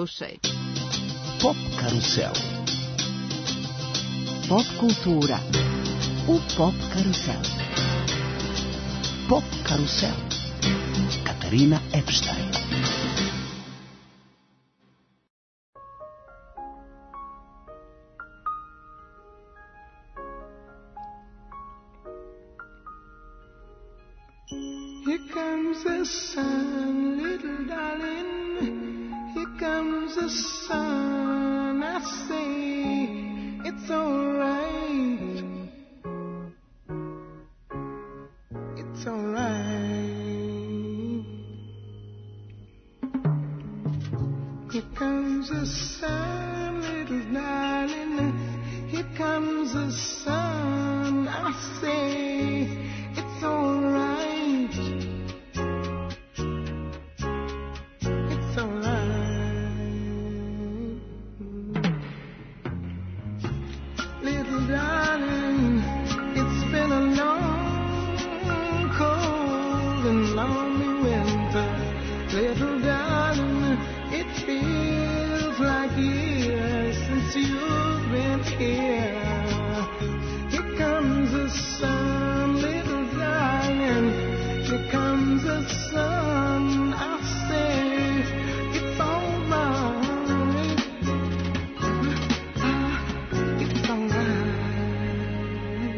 Slušaj. Pop karusel. Pop kultura u Pop karusel. Pop karusel. Katarina Epstein. Here comes the sun, little darling. Here comes the sun. I say it's alright. It's alright. Here comes the sun, little darling. Here comes the sun. I say it's alright. Little darling, it feels like years since you've been here. Here comes the sun, little darling. Here comes the sun. I say it's alright. It's alright.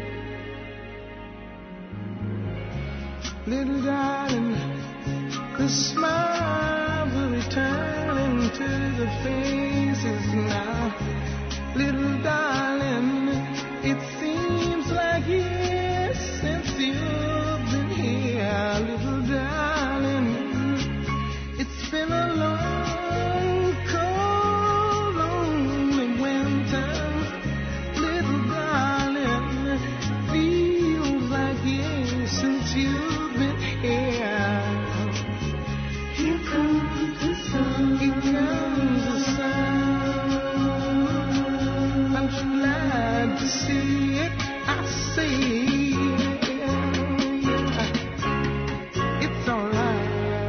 Little darling, the smiles are returning to the faces now. Little darling, it seems like years since you've been here. Little darling, it's been a long, cold, lonely winter. Little darling, feels like years since you've been here. Here comes the sun. Here comes the sun. I'm so glad to see it. I see it's alright.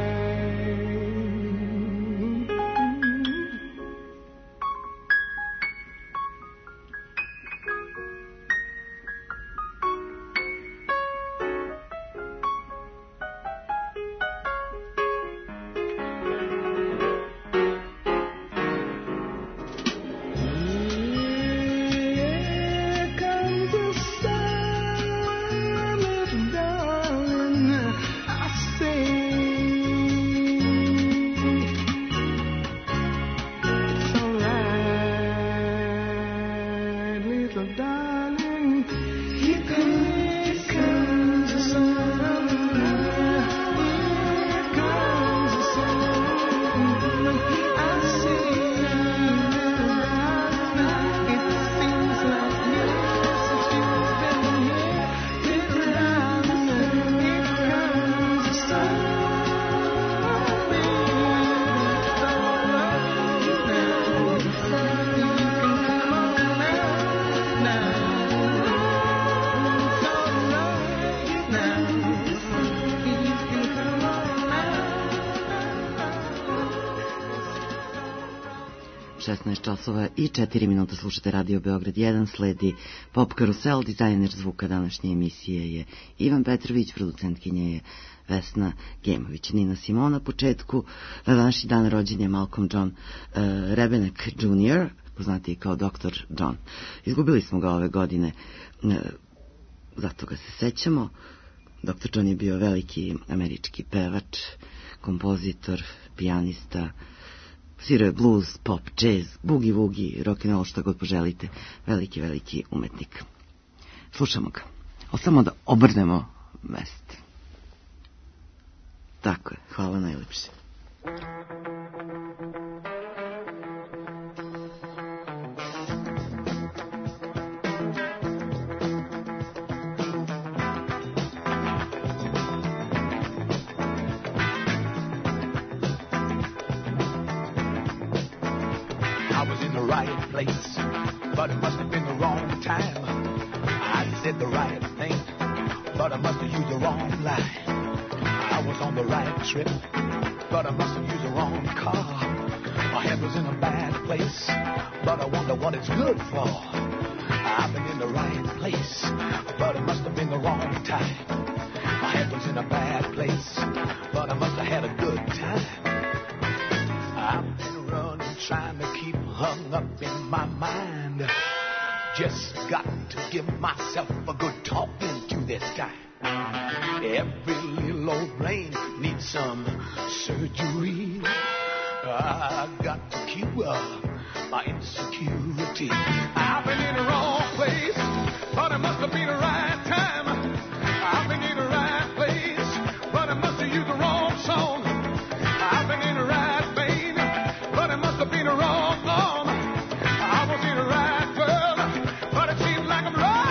Časova i 4 minuta slušate Radio Beograd 1, sledi Pop karusel, dizajner zvuka današnje emisije je Ivan Petrović, producentkinja je Vesna Gemović. Nina Simona, početku na današnji dan rođen je Malcolm John Rebenek Jr., poznatiji kao Dr. John. Izgubili smo ga ove godine, zato ga se sećamo. Dr. John je bio veliki američki pevač, kompozitor, pijanista, svirao je blues, pop, jazz, boogie-woogie, rock'n'roll, šta god poželite. Veliki, veliki umetnik. Slušamo ga. Samo da obrnemo mest. Tako je. Hvala najlepše. But it must have been the wrong time. I said the right thing, but I must have used the wrong line. I was on the right trip, but I must have used the wrong car. My head was in a bad place, but I wonder what it's good for. I've been in the right place, but it must have been the wrong time. My head was in a bad place, but I must have had a good time. I've been running, trying to keep hung up in my mind. Just got to give myself a good talking to this time. Every little old brain needs some surgery. I got to keep my insecurity. I've been in the wrong place, but it must have been the right time. I've been in the right place, but I must have used the wrong song. I've been in the right vein, but it must have been the wrong arm. I was in the right world, but it seems like I'm wrong.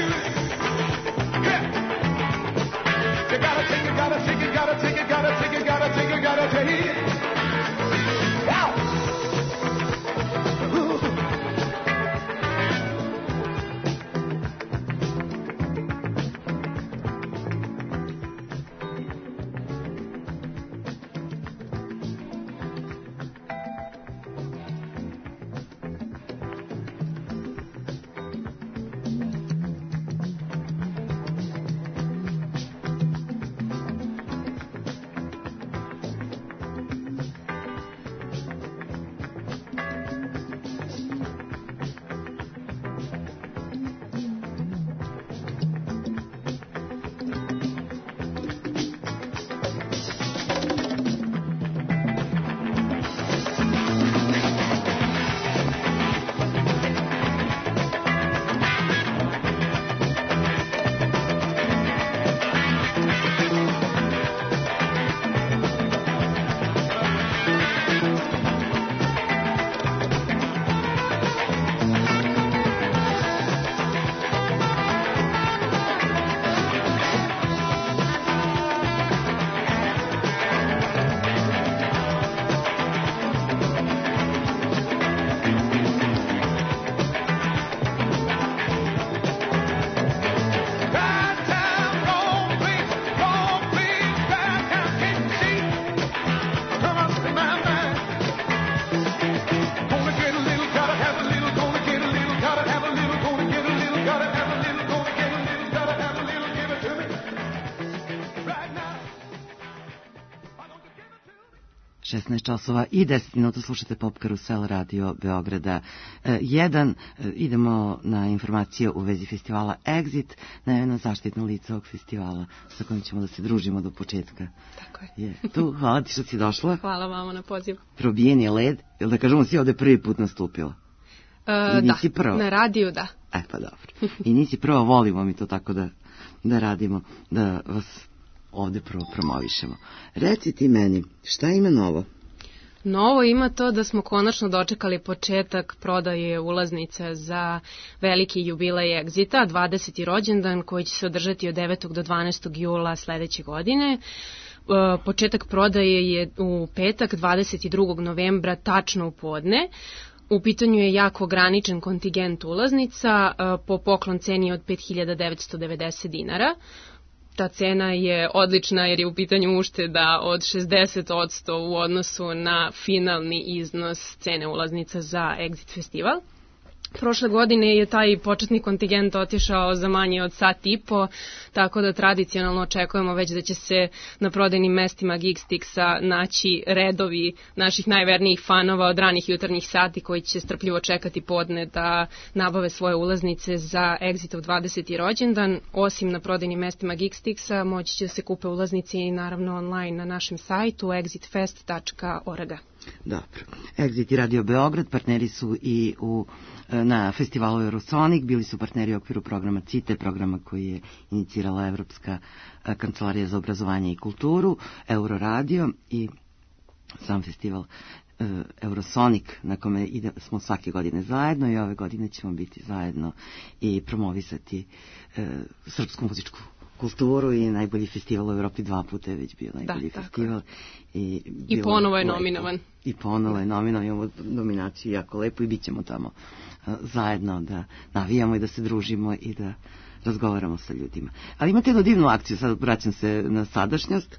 Gotta take it, gotta take it, gotta take it, gotta take it. 16 časova i 10 minuta slušate Pop Karusel Radio Beograda 1. Idemo na informacije u vezi festivala Exit, najavljeno zaštitno lice ovog festivala sa kojim ćemo da se družimo do početka. Tako je. Tu, hvala ti što si došla. Hvala vama na pozivu. Probijen je led, ili da kažemo si ovde prvi put nastupila? Da, prva. Na radiju da. Pa dobro. I nisi prva, volimo mi to tako da radimo, da vas ovde prvo promovišemo. Reci ti meni, šta ima novo? Novo ima to da smo konačno dočekali početak prodaje ulaznice za veliki jubilej Exita, 20. rođendan koji će se održati od 9. do 12. jula sledeće godine. Početak prodaje je u petak, 22. novembra, tačno u podne. U pitanju je jako ograničen kontingent ulaznica po poklon ceni od 5.990 dinara. Ta cena je odlična jer je u pitanju ušteda od 60% u odnosu na finalni iznos cene ulaznica za Exit festival. Prošle godine je taj početni kontingent otišao za manje od sat i po, tako da tradicionalno očekujemo već da će se na prodajnim mestima Geekstixa naći redovi naših najvernijih fanova od ranih jutarnjih sati koji će strpljivo čekati podne da nabave svoje ulaznice za Exitov 20. rođendan. Osim na prodajnim mestima Geekstixa moći će da se kupe ulaznice i naravno online na našem sajtu exitfest.org. Dobro. Exit i Radio Beograd partneri su i na festivalu Eurosonic, bili su partneri u okviru programa CITE, programa koji je inicirala Evropska kancelarija za obrazovanje i kulturu, Euroradio i sam festival Eurosonic na kome smo svake godine zajedno i ove godine ćemo biti zajedno i promovisati srpsku muzičku kulturu i najbolji festival u Evropi 2 puta je već bio najbolji festival. I ponovo je nominovan. I ponovo je nominovan, imamo nominaciju jako lepo i bit ćemo tamo zajedno da navijamo i da se družimo i da razgovaramo sa ljudima. Ali imate jednu divnu akciju, sad vraćam se na sadašnjost,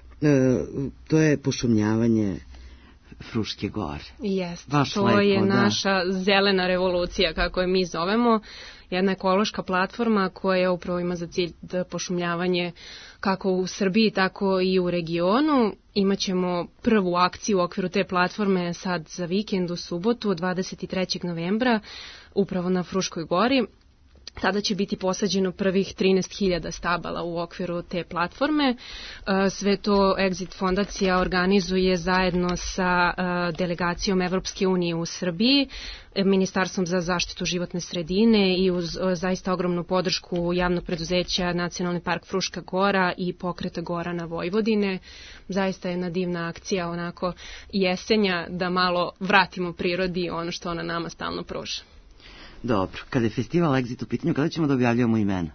to je pošumljavanje Fruške gore. Jeste, to je naša zelena revolucija, kako je mi zovemo, jedna ekološka platforma koja upravo ima za cilj pošumljavanje kako u Srbiji, tako i u regionu. Imaćemo prvu akciju u okviru te platforme sad za vikend u subotu, 23. novembra, upravo na Fruškoj gori. Tada će biti posađeno prvih 13.000 stabala u okviru te platforme. Sve to Exit fondacija organizuje zajedno sa delegacijom Evropske unije u Srbiji, Ministarstvom za zaštitu životne sredine i uz zaista ogromnu podršku javnog preduzeća Nacionalni park Fruška gora i Pokreta Gorana Vojvodine. Zaista je jedna divna akcija, onako jesenja, da malo vratimo prirodi ono što ona nama stalno pruža. Dobro, kada je festival Exit u pitanju, kada ćemo da objavljamo imena?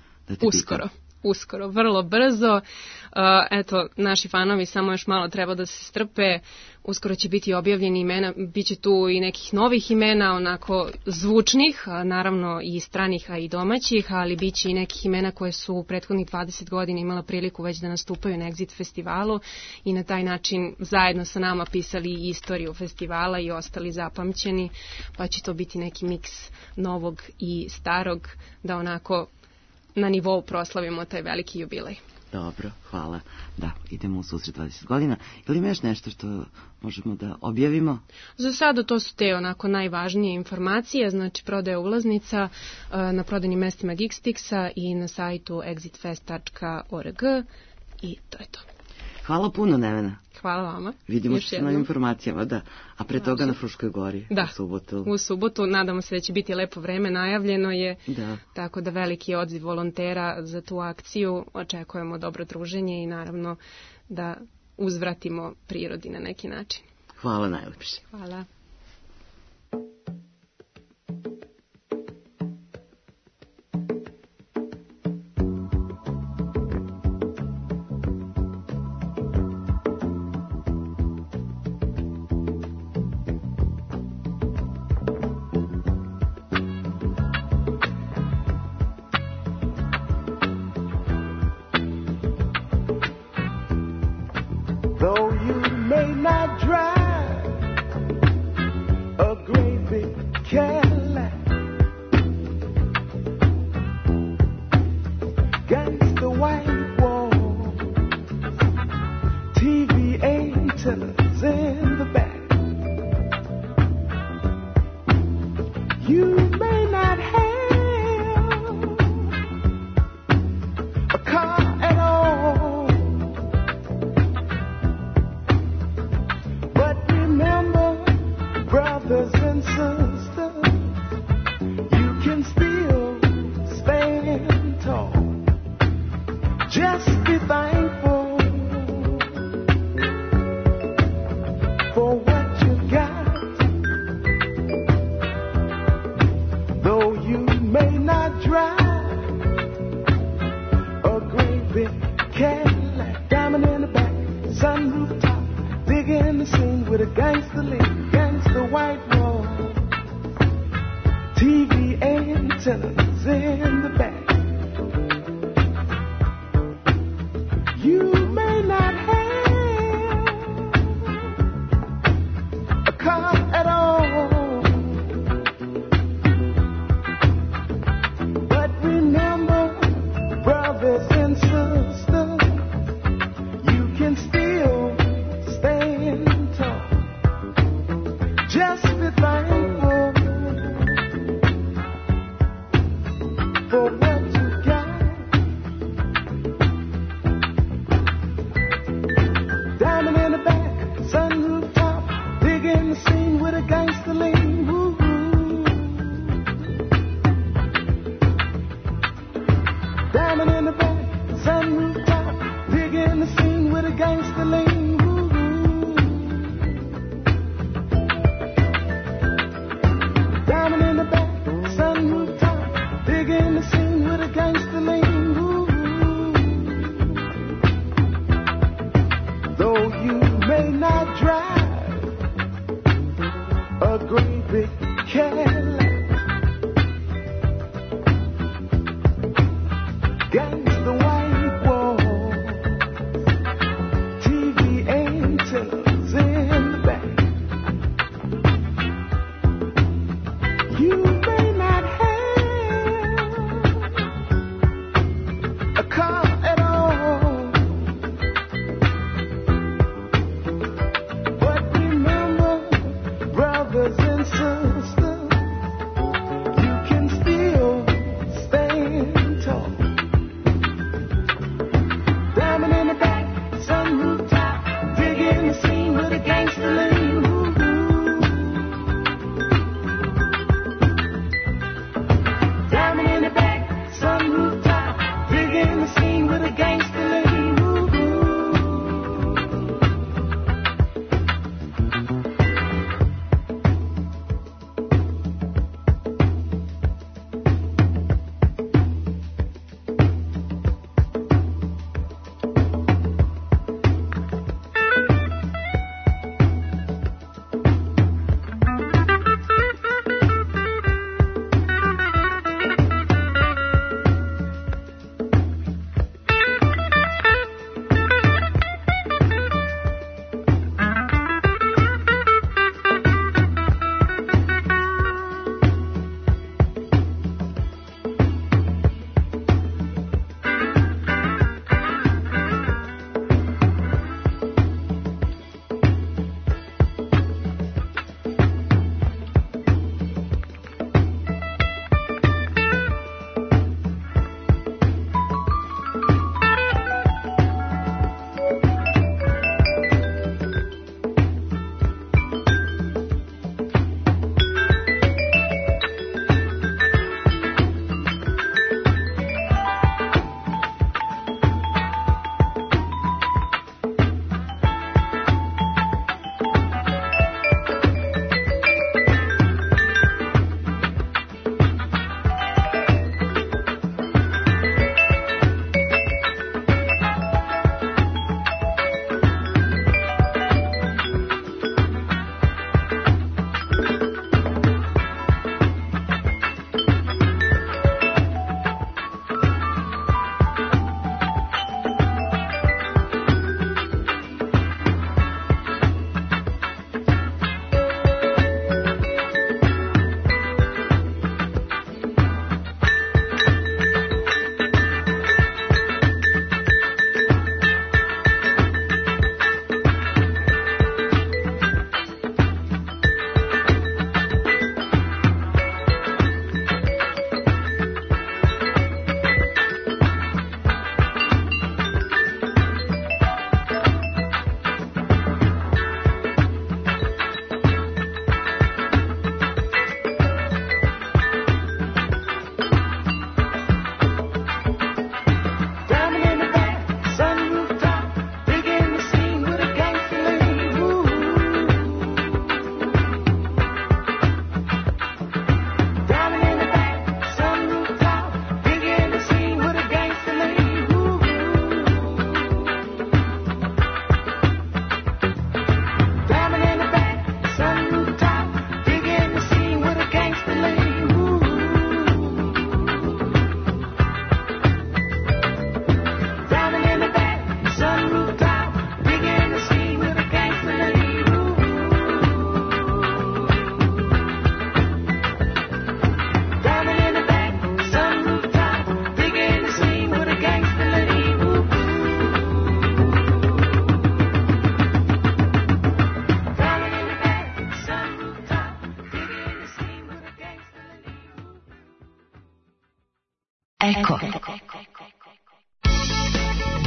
Uskoro, vrlo brzo. Eto, naši fanovi samo još malo treba da se strpe. Uskoro će biti objavljeni imena, bit će tu i nekih novih imena, onako zvučnih, naravno i stranih, a i domaćih, ali bit će i nekih imena koje su u prethodnih 20 godina imala priliku već da nastupaju na Exit festivalu i na taj način zajedno sa nama pisali istoriju festivala i ostali zapamćeni, pa će to biti neki miks novog i starog, da onako na nivou proslavimo taj veliki jubilej. Dobro, hvala. Da, idemo u susret 20 godina. Ili ima još nešto što možemo da objavimo? Za sada to su te onako najvažnije informacije, znači prodaja ulaznica na prodajnim mestima Geekstixa i na sajtu exitfest.org i to je to. Hvala puno, Nevena. Hvala vama. Vidimo se na informacijama, da. A pre toga na Fruškoj gori, da, u subotu. U subotu, nadamo se da će biti lepo vreme, najavljeno je, da. Tako da veliki odziv volontera za tu akciju, očekujemo dobro druženje i naravno da uzvratimo prirodi na neki način. Hvala najlepše. Hvala. Though you may not drive Just be thankful for what you got. Though you may not drive a great big Cadillac, diamond in the back, sunroof top, digging the scene with a gangster lean, gangster white wall, TV antennas in the back. You may not have a car at all, but remember, brothers and sisters, you can still stand tall. Just be thankful for what you got. Diamond in the back, sunroof top, digging the scene with a gangster lean. Woo-hoo. Diamond in the back, sunroof top, digging the scene with a gangster lean. Woo-hoo. Diamond in the back, sunroof top, digging the scene with a gangster lean. Woo-hoo. Though you may not drive a great big Cadillac, gangsta white wall, TV antennas in the back. You may not have a car at all, but remember, brothers and sisters, you can still stand tall.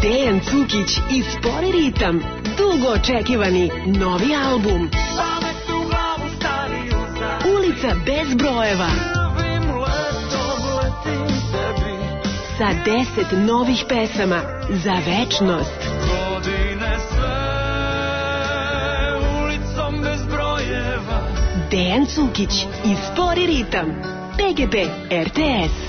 Dejan Cukić i Spori ritam. Dugo očekivani novi album. Ulica bez brojeva. Sa 10 novih pesama za večnost. Dejan Cukić i Spori ritam. PGP RTS.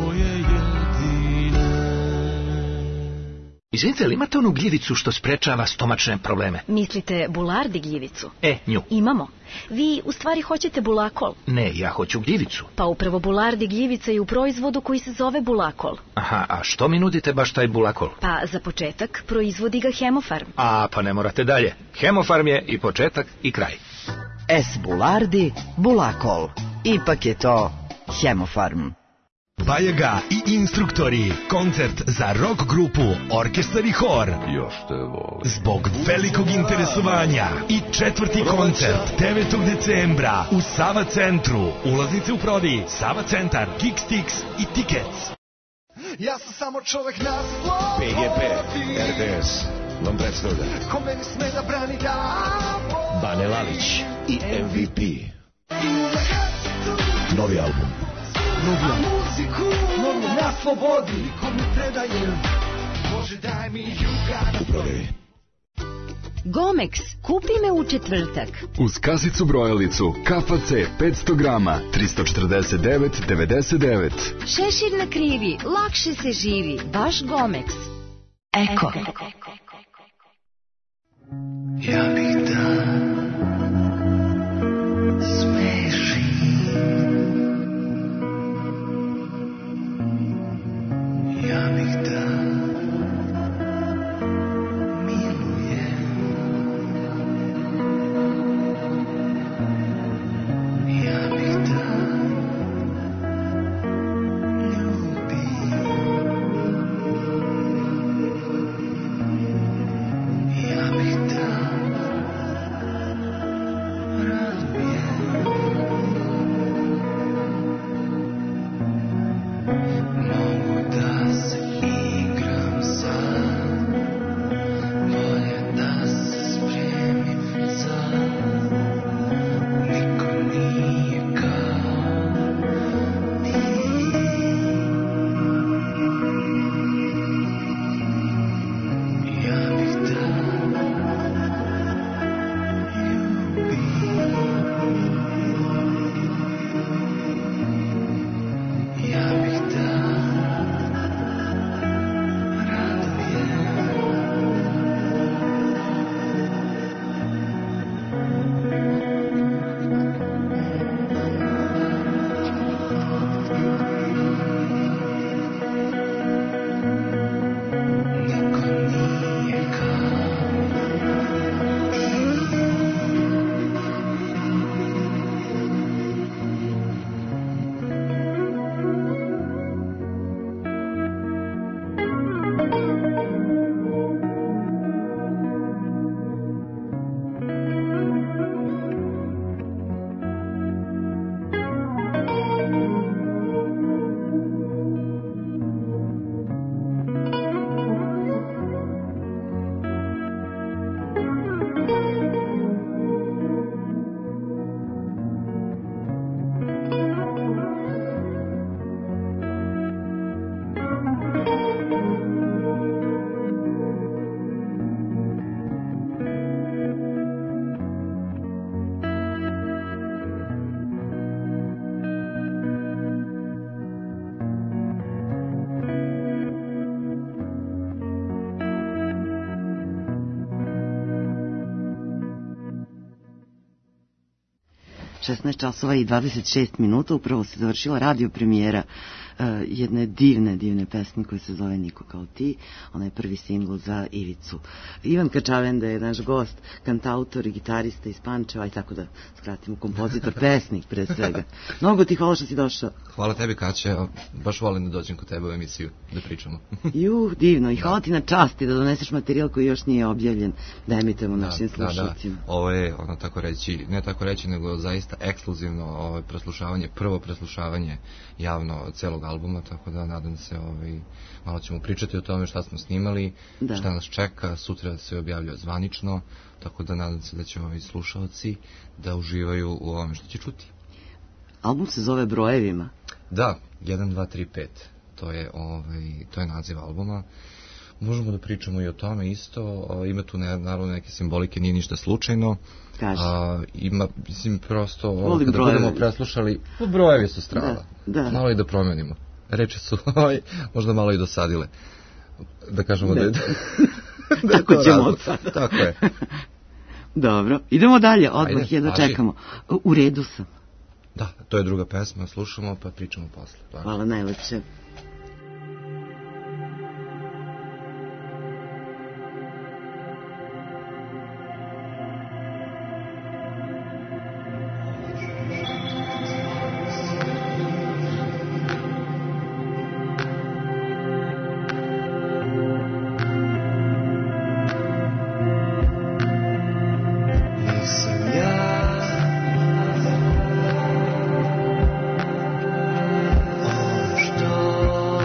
Izvinite, ali imate onu gljivicu što sprečava stomačne probleme? Mislite bulardi gljivicu? Nju. Imamo. Vi u stvari hoćete bulakol? Ne, ja hoću gljivicu. Pa upravo bulardi gljivica je u proizvodu koji se zove bulakol. Aha, a što mi nudite baš taj bulakol? Pa za početak proizvodi ga Hemofarm. Pa ne morate dalje. Hemofarm je i početak i kraj. S bulardi, bulakol. Ipak je to Hemofarm. Bajaga i instruktori, koncert za rock grupu, orkestar i hor. Još te volim. Zbog velikog interesovanja i četvrti koncert 9. decembra u Sava centru. Ulaznice u prodaji Sava centar, Geekstix i Tickets. Ja sam samo čovek na slobodi. PGP, RTS vam predstavlja. Ko meni sme da brani da Bane Lalić i MVP. Novi album. Novi na slobodi. Ko mi predaje, Bože daj mi juga. U prodaji. Gomex, kupi me u četvrtak. Uz kasicu brojalicu, KFC 500 grama, 349,99. Šešir na krivi, lakše se živi, baš Gomex. Eko. Ja bih da smešim. Ja bih da milujem. Ja bih da ljubim. Ja bih da radujem. Mogu da se igram sam, bolje da se spremim za. Niko nije kao ti. Ja bih da ljubim. Ja bih da časova i 26 minuta, upravo se završila radio premijera jedne divne pesme koja se zove Niko kao ti. Ona je prvi singl za Ivicu. Ivan Kačavenda je naš gost, kantautor i gitarista iz Pančeva, i tako da skratimo, kompozitor, pesnik pre svega. Mnogo ti hvala što si došao. Hvala tebi, Kaće, baš volim da dođem kod tebe u emisiju, da pričamo. Divno, i hvala ti na časti da doneseš materijal koji još nije objavljen, da emitujemo našim slušalcima. Ovo je, ono tako reći, ne tako reći, nego zaista ekskluzivno preslušavanje, prvo preslušavanje javno celog albuma, tako da nadam se malo ćemo pričati o tome šta smo snimali, šta nas čeka, sutra se objavljuje zvanično, tako da nadam se da će slušalci da uživaju u ovome što će čuti. Album se zove Brojevima? Da, 1, 2, 3, 5. To je naziv albuma. Možemo da pričamo i o tome isto. Ima tu naravno neke simbolike, nije ništa slučajno. Ima, mislim, prosto kada budemo preslušali, brojevi su strava. Malo i da promenimo. Reči su možda malo i dosadile. Da kažemo da je... Tako ćemo od sada. Tako je. Dobro, idemo dalje, odmah je da čekamo. U redu sam. Da, to je druga pesma, slušamo pa pričamo posle. Hvala najlepše. Što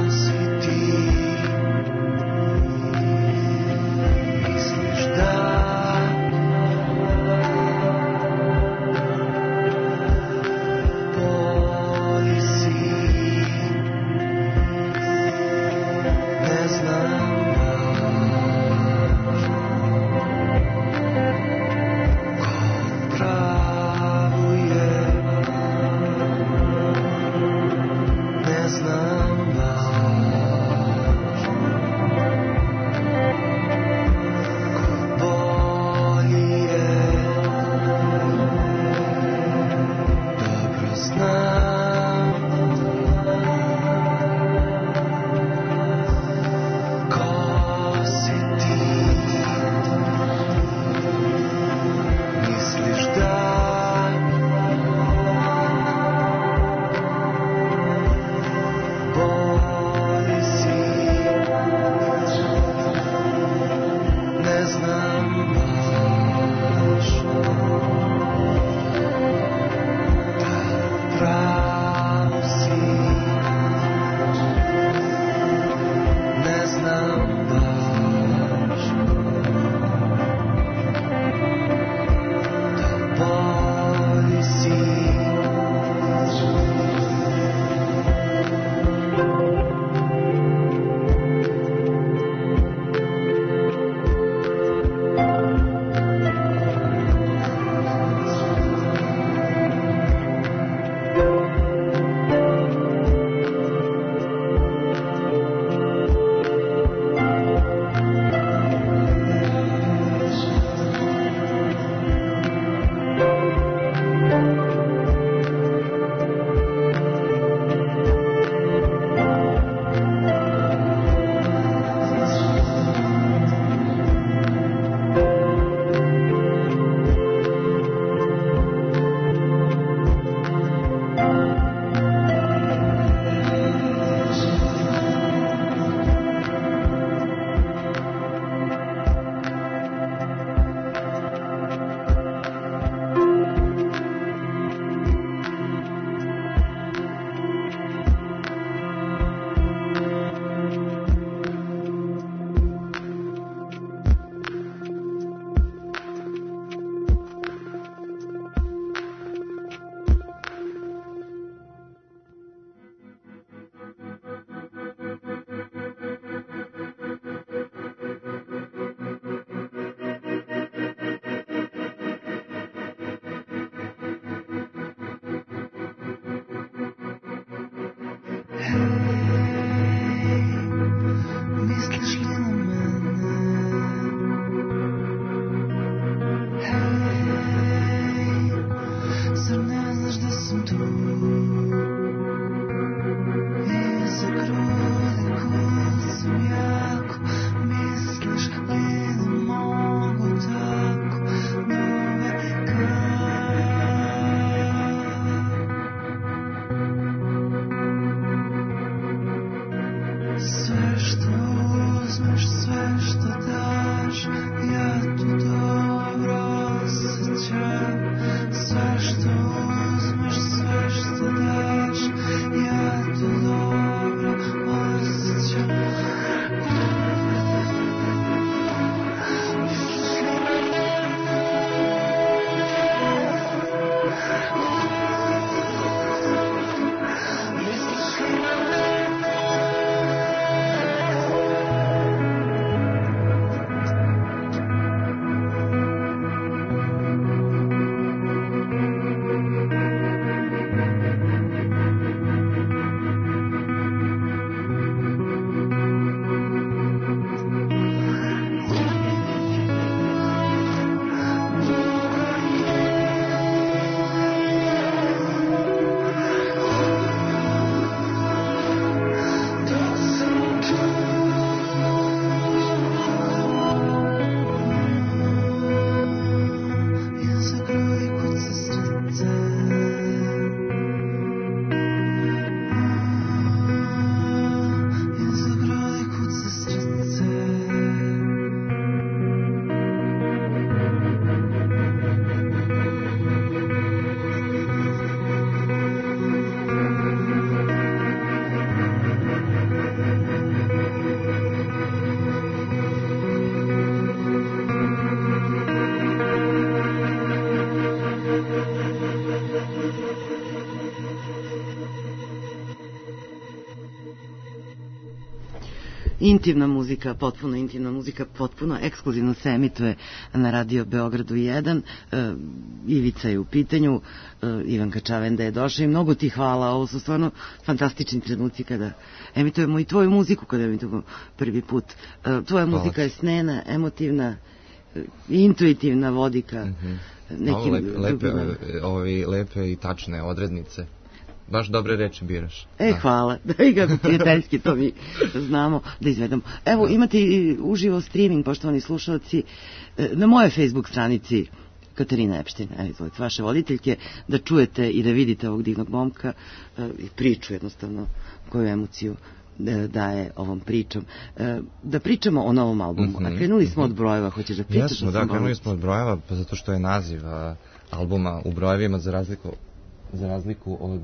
intimna muzika, potpuno ekskluzivno se emituje na Radio Beogradu 1. Ivica je u pitanju, Ivanka Čavenda je došla i mnogo ti hvala. Ovo su stvarno fantastični trenuci kada emitujemo i tvoju muziku, kada emitujemo prvi put. Tvoja muzika je snena, emotivna, intuitivna, vodi ka nekim lepe i tačne odrednice. Baš dobre reči biraš. Hvala. Da i ga prijateljski, to mi znamo da izvedemo. Evo, imate i uživo streaming, poštovani slušalci, na moje Facebook stranici Katarina Epštajn, izvolite, vaše voditeljke, da čujete i da vidite ovog divnog momka i priču jednostavno, koju emociju daje ovom pričom. Da pričamo o novom albumu. A krenuli smo od brojeva, hoćeš da pričaš? Jesmo, da, krenuli smo od brojeva, pa zato što je naziv albuma u brojevima za razliku od...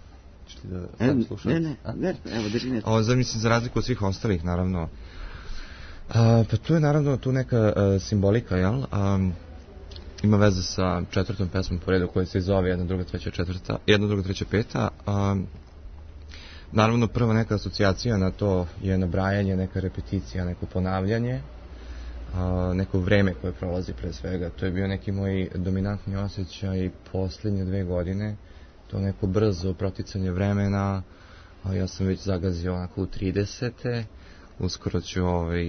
Evo, drži nešto. Mislim, za razliku od svih ostalih, naravno. Pa tu je naravno neka simbolika, jel? Ima veze sa četvrtom pesmom po redu koja se zove jedna, druga, treća, peta. Naravno, prva neka asocijacija na to je nabrajanje, neka repeticija, neko ponavljanje, neko vreme koje prolazi pre svega. To je bio neki moj dominantni osjećaj posljednje 2 godine, to neko brzo proticanje vremena. Ja sam već zagazio onako u 30. Uskoro ću,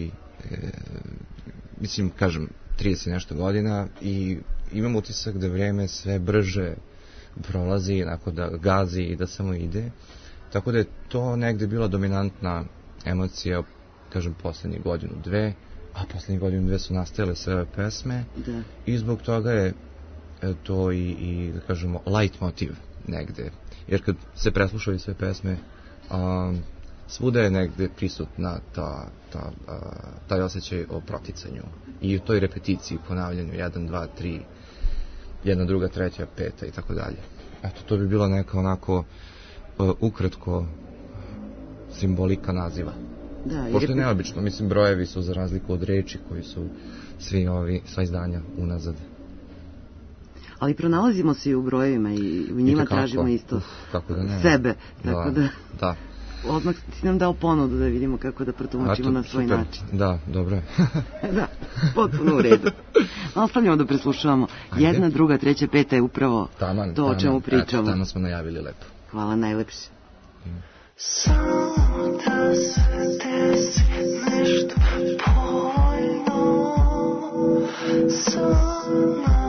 kažem, 30 nešto godina i imam utisak da vreme sve brže prolazi, onako da gazi i da samo ide. Tako da je to negde bila dominantna emocija, kažem, poslednje godinu, 2, a poslednje godinu, 2 su nastajale sve ove pesme. Da. I zbog toga je to i da kažemo, light motiv negde. Jer kad se preslušaju sve pesme, svuda je negde prisutna taj osjećaj o proticanju. I u toj repeticiji, ponavljanju, 1, 2, 3, 1, druga, treća, peta i tako dalje. Eto, to bi bila neka onako ukratko simbolika naziva. Da, pošto je neobično, mislim, brojevi su za razliku od reči koji su sva izdanja unazad. Ali pronalazimo se i u brojevima i u njima tražimo isto sebe. Tako da. Odmah si nam dao ponudu da vidimo kako da protumačimo na svoj način. Da, dobro je. Da, potpuno u redu. Ostavljamo da preslušavamo. 1, druga, treća, peta je upravo to o čemu pričamo. Tamo smo najavili lepo. Hvala, najlepše. Samo da se desi nešto povoljno za nas.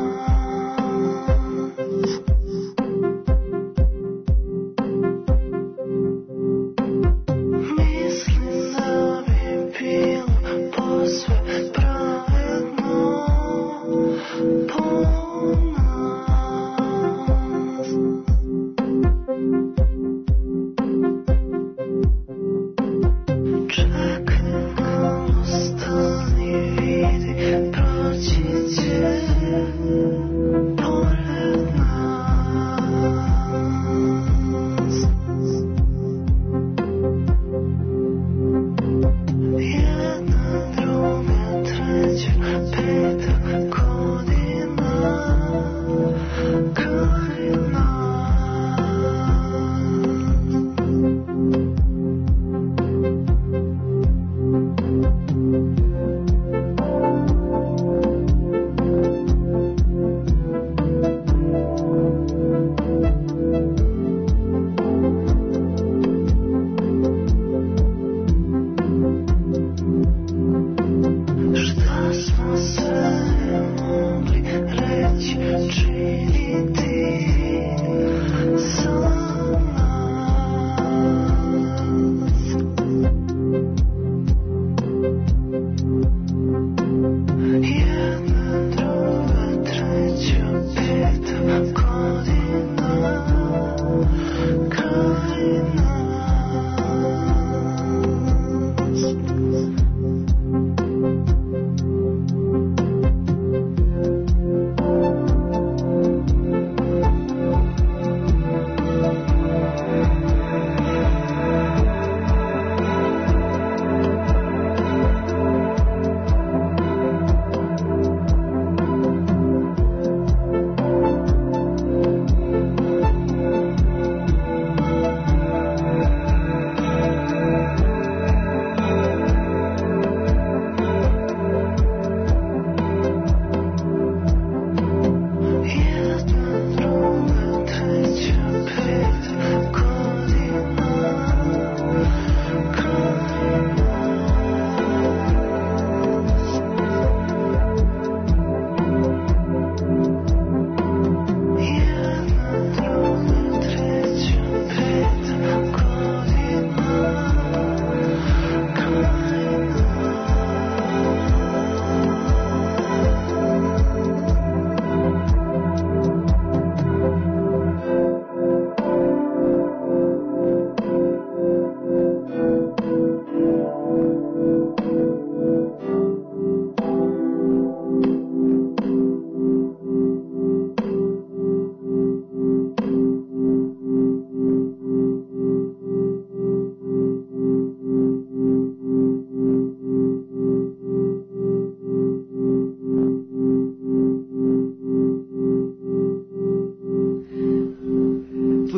Mislim da bi bilo posve pravedno po nas. Čekaj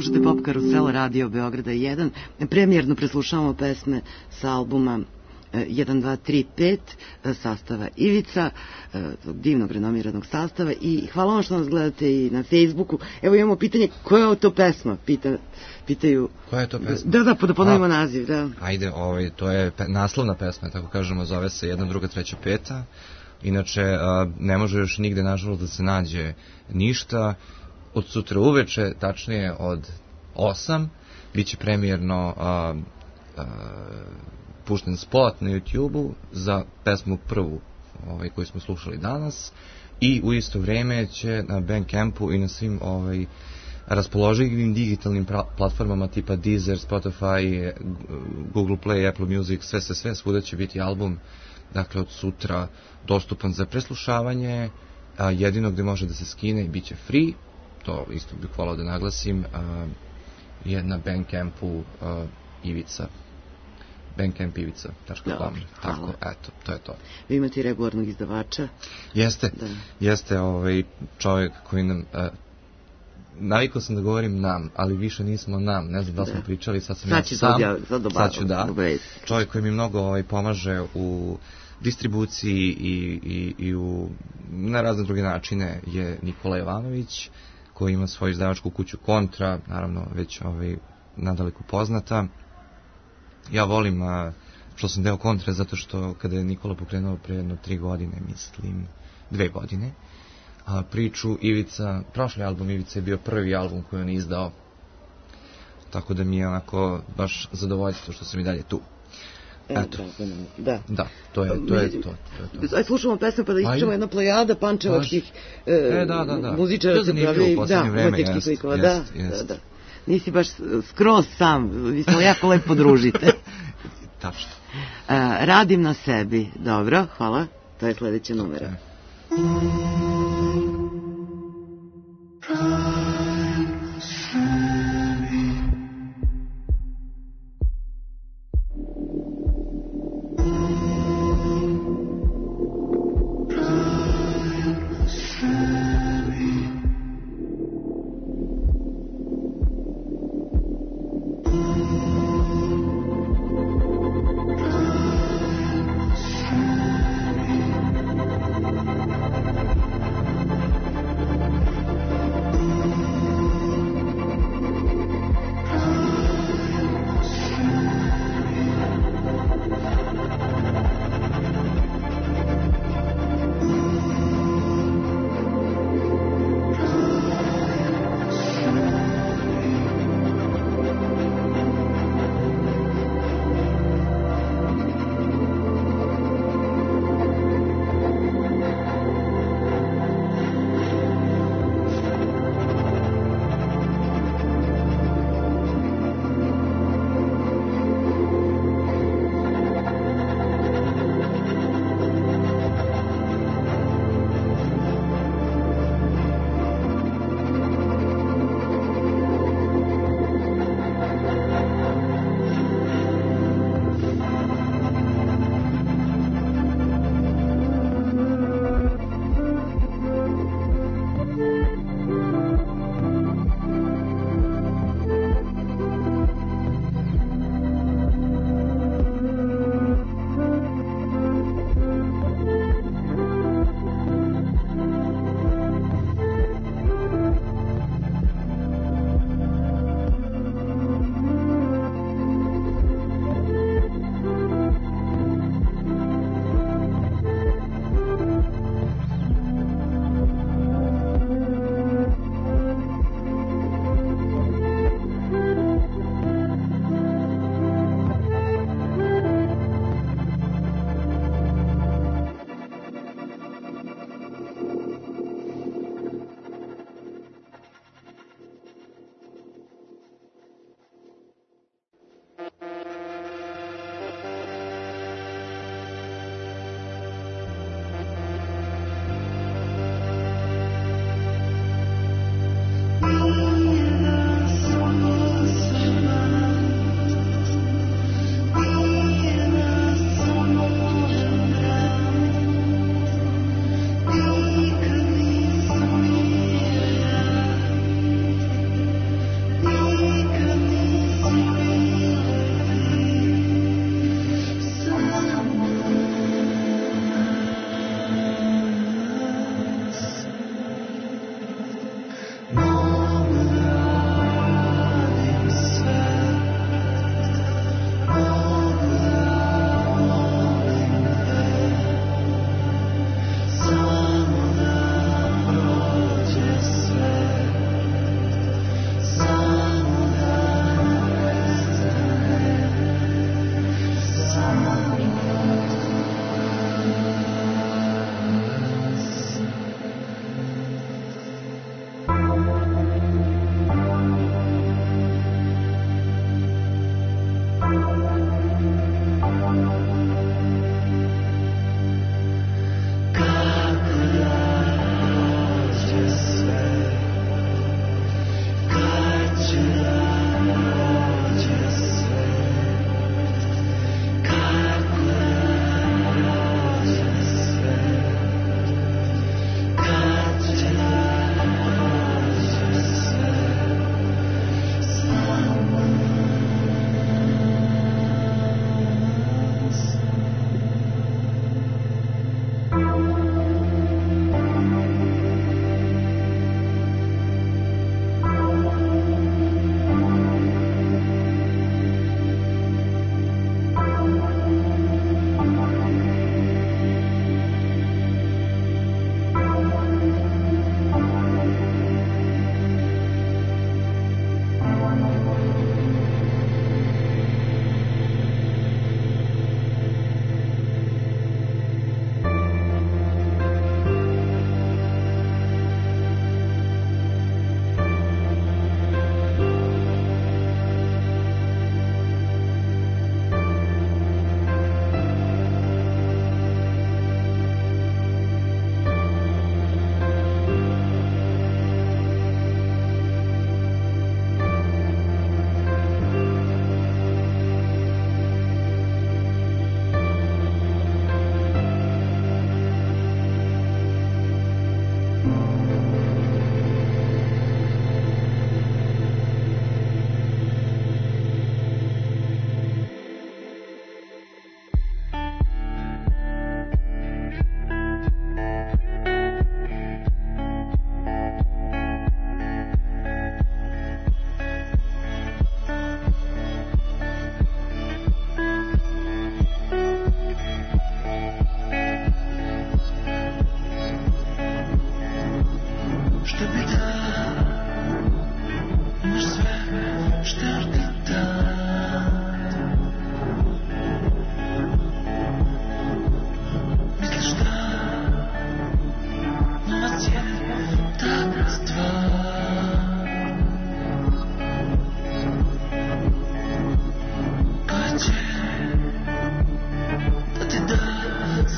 slušate Pop Karusel, Radio Beograda 1. Premijerno preslušavamo pesme sa albuma 1, 2, 3, 5 sastava Ivica, divnog renomiranog sastava, i hvala vam što nas gledate i na Facebooku. Evo imamo pitanje, koja je to pesma? Pitaju... Koja je to pesma? Da, ponovimo naziv, da. Ajde, to je naslovna pesma, tako kažemo, zove se 1, 2, 3, 5. Inače, ne može još nigde, nažalost, da se nađe ništa. Od sutra uveče, tačnije od 8, bit će premijerno pušten spot na YouTube-u za pesmu prvu koju smo slušali danas, i u isto vreme će na Bandcampu i na svim raspoloživim digitalnim platformama tipa Deezer, Spotify, Google Play, Apple Music, sve, svuda će biti album, dakle od sutra dostupan za preslušavanje, jedino gde može da se skine i bit će free, to isto bih hvalao da naglasim, je na Bandcampu Ivica. Bandcampivica.com. Tako, eto, to je to. Vi imate i regularnog izdavača? Jeste čovjek koji nam... Navikao sam da govorim nam, ali više nismo nam, ne znam da li smo pričali, sad sam ja sam. Sad ću da. Čovjek koji mi mnogo pomaže u distribuciji i na razne druge načine je Nikola Jovanović, koji ima svoju izdavačku kuću Kontra, naravno već nadaleko poznata. Ja volim što sam deo Kontre, zato što kada je Nikola pokrenuo pre jedno 3 godine, mislim 2 godine, priču Ivica, prošli album Ivica je bio prvi album koji on izdao, tako da mi je onako baš zadovoljstvo što sam i dalje tu. Eto. Da, to je to. Ajde, slušamo pesme pa da ispričamo jedna plejada pančevačkih muzičara se pravi, umetničkih likova, da. Nisi baš skroz sam, vi smo jako lepo družite. Tačno. Radim na sebi, dobro, hvala, to je sledeća numera.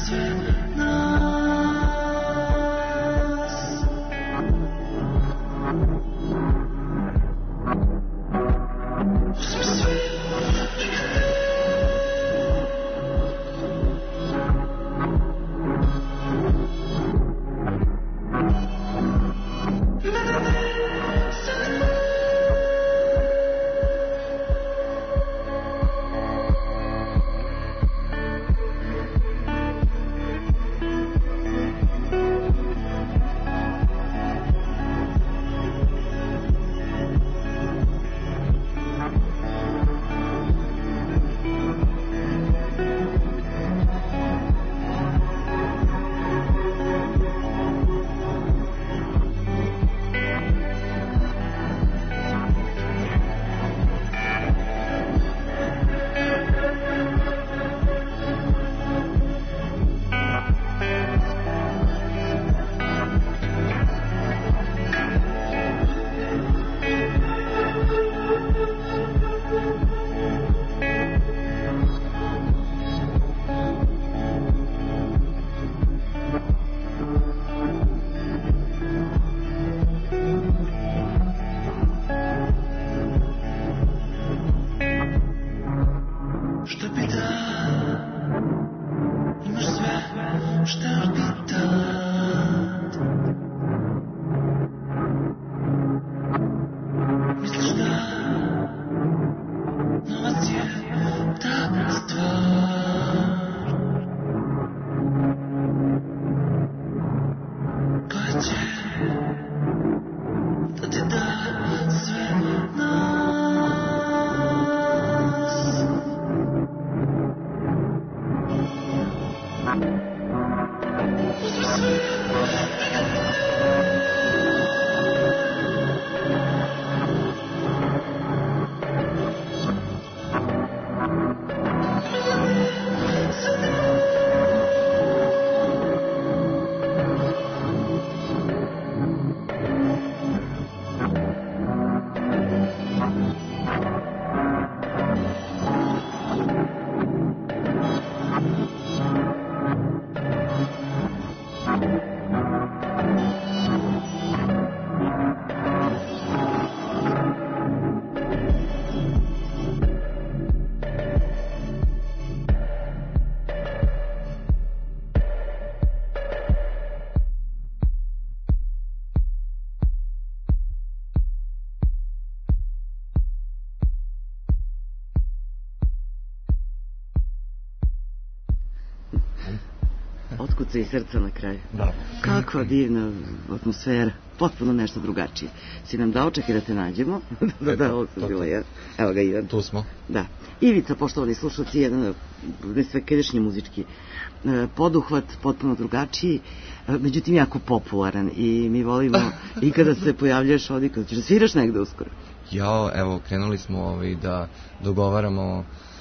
Otkuca i srca na kraju. Da. Kakva divna atmosfera, potpuno nešto drugačije. Si nam dao čak i da te nađemo. Ovo su bilo ja. Evo ga Ivan. Tu smo. Da. Ivica, poštovani slušalci, jedan nesvekadašnji muzički poduhvat, potpuno drugačiji, međutim jako popularan i mi volimo i kada se pojavljaš ovdje, kada ćeš da sviraš negde uskoro. Ja, evo, krenuli smo da dogovaramo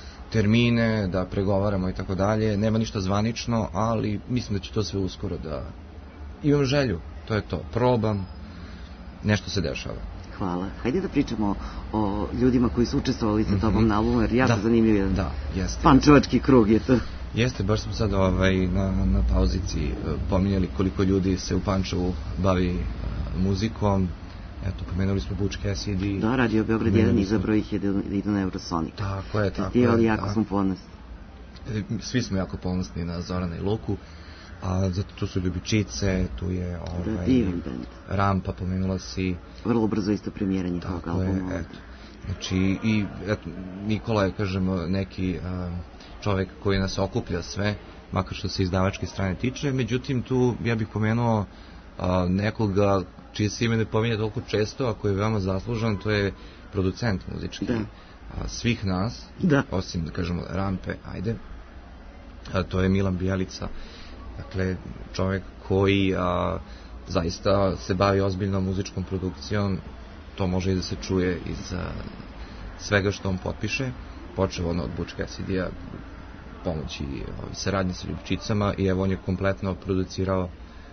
termine, da pregovaramo i tako dalje. Nema ništa zvanično, ali mislim da će to sve uskoro da... Imam želju, to je to. Probam, nešto se dešava. Hvala. Hajde da pričamo o ljudima koji su učestvovali sa tobom na albumu, jer jako zanimljiv je. Da, jeste. Pančevački krug je to. Jeste, baš smo sad na pauzici pominjali koliko ljudi se u Pančevu bavi muzikom. Eto, pomenuli smo Butch Cassidy. Da, Radio Beograd 1 izabrao ih je da idu na Eurosonic. Tako je, tako je. Jako smo ponosni. Svi smo jako ponosni na Zorana i Luku. A zato tu su Ljubičice, tu je Rampa, pomenula si. Vrlo brzo isto premijera njihovog albuma. Eto. Znači, i eto, Nikola je, kažemo, neki čovek koji nas okuplja sve, makar što se izdavačke strane tiče. Međutim, tu ja bih pomenuo nekoga čije se ime ne pominje toliko često, a koji je veoma zaslužan, to je producent muzički svih nas, osim, da kažemo, Rampe, ajde. To je Milan Bijelica. Dakle, čovjek koji zaista se bavi ozbiljnom muzičkom produkcijom, to može i da se čuje iz svega što on potpiše, počeo ono od Butch Cassidy-a, pomoći saradnje sa Ljubičicama i evo on je kompletno producirao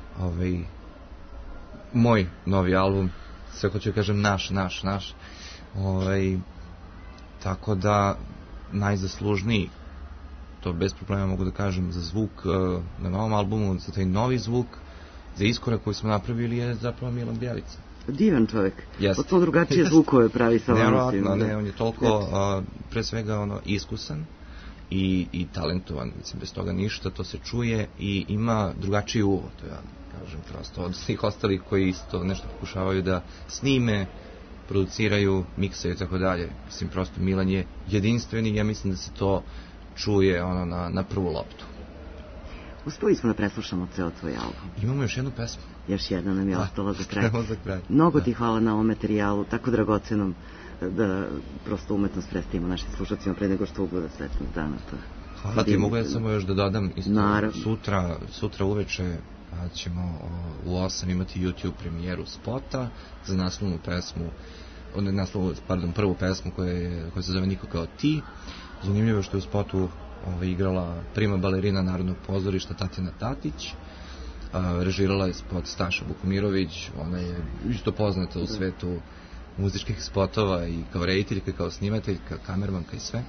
moj novi album, sve hoću da kažem naš. Tako da najzaslužniji to bez problema mogu da kažem, za zvuk na novom albumu, za taj novi zvuk, za iskorak koji smo napravili je zapravo Milan Bjelica. Divan čovjek. Jeste. Potpuno drugačije zvukove pravi sa vama. Nevjerojatno, ne, on je toliko, pre svega, iskusan i talentovan, mislim, bez toga ništa, to se čuje i ima drugačiji uvod, to ja kažem prosto, od svih ostalih koji isto nešto pokušavaju da snime, produciraju, miksaju i tako dalje. Mislim, prosto Milan je jedinstveni i ja mislim da se to čuje na prvu loptu. Uspeli smo da preslušamo ceo tvoj album. Imamo još jednu pesmu. Još jedna nam je ostala za kraj. Za kraj. Mnogo ti hvala na ovom materijalu, tako dragocenom da prosto umetnost predstavimo našim slušacima pre nego što ugleda svetnog dana. Hvala ti, mogu ja samo još da dodam isto, sutra uveče ćemo u 8 imati YouTube premijeru spota za naslovnu pesmu, prvu pesmu koja se zove Niko kao ti. Zanimljivo je što je u spotu igrala prima balerina Narodnog pozorišta Tatjana Tatić, režirala je spot Staša Bukomirović, ona je isto poznata u svetu muzičkih spotova i kao rediteljka, i kao snimateljka, kamermanka i sve.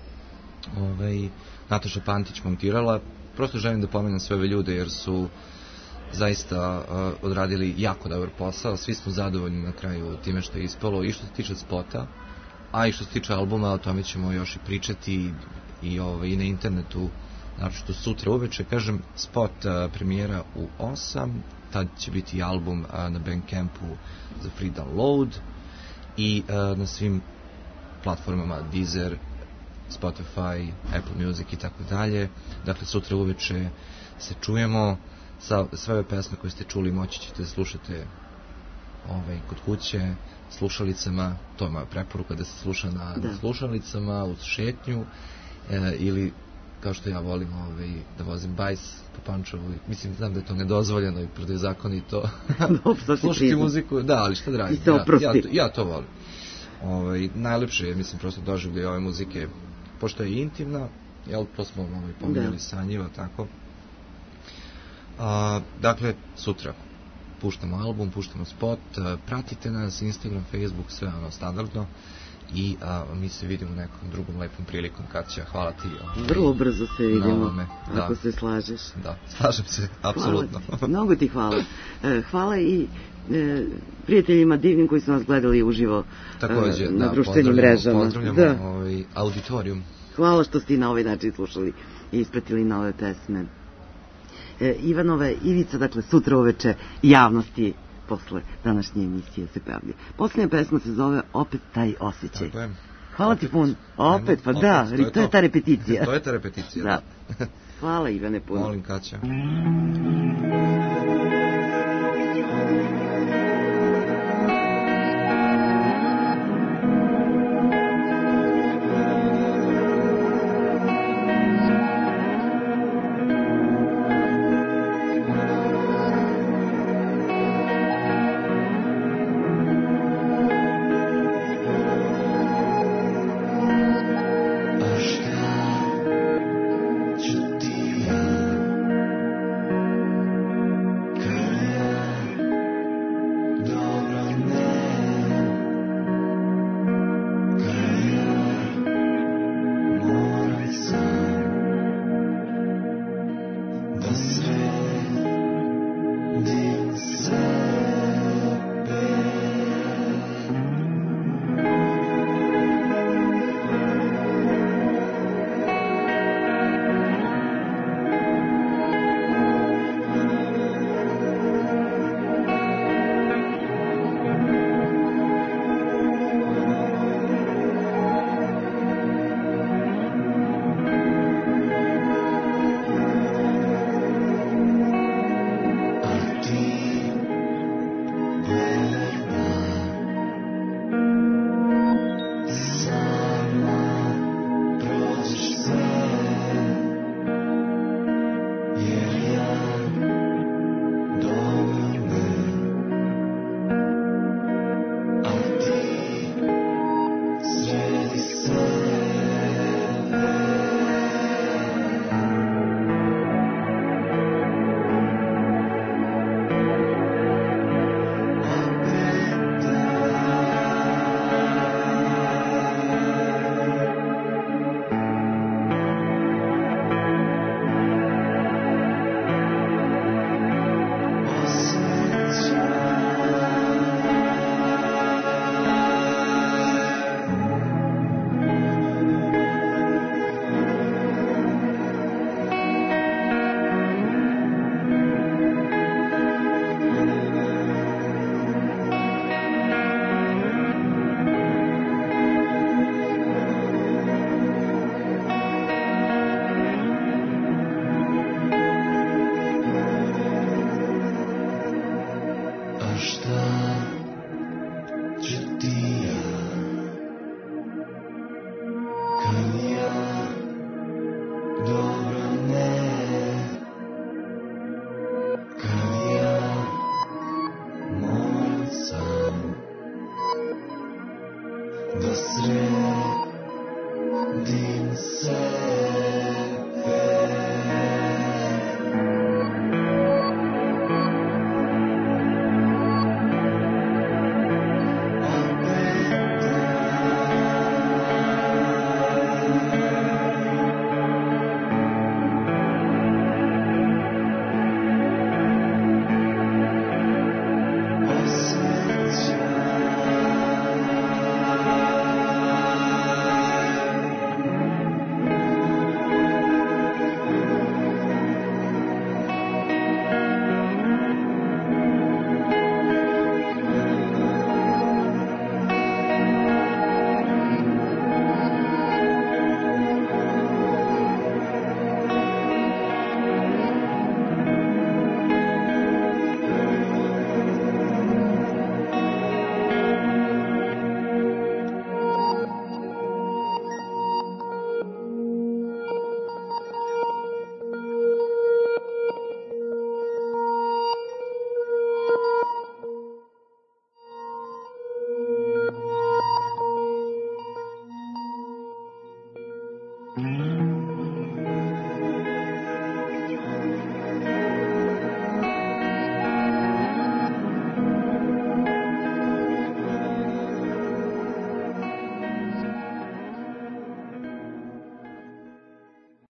Nataša Pantić montirala. Prosto želim da pomenem sve ove ljude jer su zaista odradili jako dobar posao, svi smo zadovoljni na kraju time što je ispalo i što se tiče spota, a i što se tiče albuma, o tome ćemo još i pričati i na internetu, naročito sutra uveče, kažem, spot premijera u 8, tad će biti album na Bandcampu za free download i na svim platformama Deezer, Spotify, Apple Music i tako dalje. Dakle, sutra uveče se čujemo. Sve ove pesme koje ste čuli moći ćete da slušate kod kuće, slušalicama, to je moja preporuka da se sluša na slušalicama, uz šetnju, ili kao što ja volim da vozim bajs po Pančevu, mislim, znam da je to nedozvoljeno i protivzakonito slušati muziku, da, ali šta da radim, ja to volim. Najlepše je, mislim, prosto doživljaj ove muzike, pošto je intimna, jel, to smo pominjali sa Njiva, tako. Dakle, sutra puštamo album, puštamo spot, pratite nas, Instagram, Facebook, sve standardno i mi se vidimo nekom drugom lepom prilikom kad će. Hvala ti. Vrlo brzo se vidimo, ako se slažeš. Da, slažem se, apsolutno. Mnogo ti hvala. Hvala i prijateljima divnim koji su nas gledali uživo na društvenim mrežama. Pozdravljamo auditorijum. Hvala što ste na ovaj način slušali i ispratili nove pesme Ivanove Ivica, dakle sutra uveče javnosti posle današnje emisije se pojavlja. Posljednja pesma se zove Opet taj osjećaj. Hvala ti pun. Opet, pa da, to je ta repeticija. To je ta repeticija, da. Hvala Ivane puno. Molim, Kaća. The